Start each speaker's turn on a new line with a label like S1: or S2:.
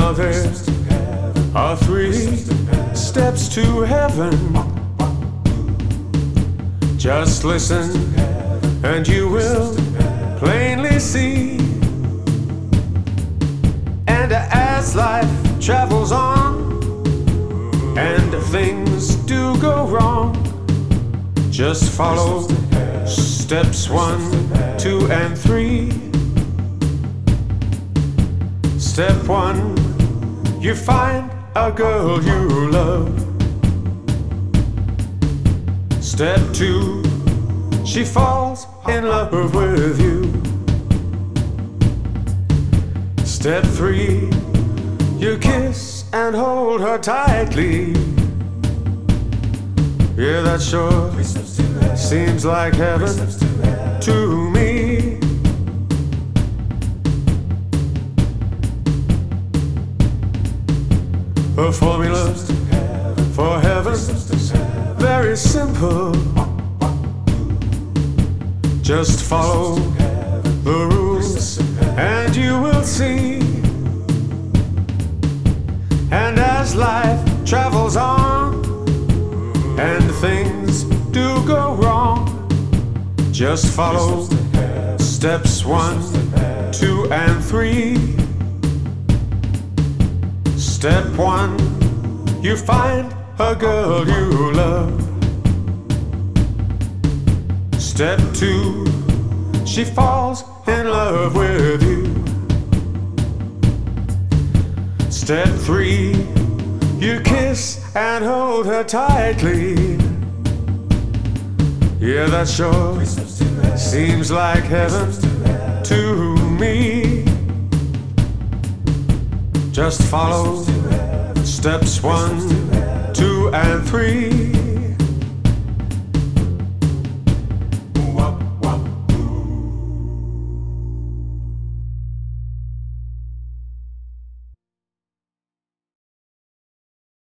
S1: Now there are 3 steps to heaven. Just listen and you will plainly see. And as life travels on and things do go wrong, just follow steps 1, 2, and 3. Step 1, you find a girl you love. Step 2, she falls in love with you. Step 3, you kiss and hold her tightly. Yeah, that sure seems like heaven to me. The formula for heaven, very simple. Just follow the rules and you will see. And as life travels on and things do go wrong, just follow steps 1, 2, and 3. Step 1, you find a girl you love. Step 2, she falls in love with you. Step 3, you kiss and hold her tightly. Yeah, that sure seems like heaven to me. Just follow steps 1, 2, and 3.